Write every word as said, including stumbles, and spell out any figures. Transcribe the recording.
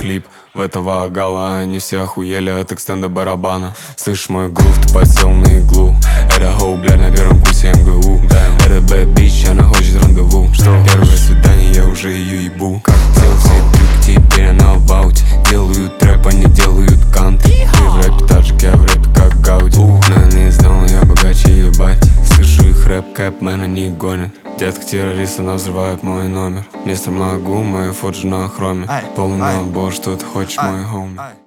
клип в этого гала. Они все охуели от экстенда барабана. Слышь мой грув, ты подсел на иглу. Это хоу, блядь, на первом курсе эм гэ у. Это бэд бич, она хочет рандеву. Первое свидание, я уже ее ебу. Как делал все трюки, теперь она в ауте. Делают трэп, они делают кант. Ты в рэпе таджик, я в рэпе как Гауди. Но не знал, я богаче ебать. Слышу их рэп, кэпмен, они гонят. Детка террорист, она взрывает мой номер. Вместо могу, мою фоджи на хроме. Полный набор, что ты хочешь, мой хоми.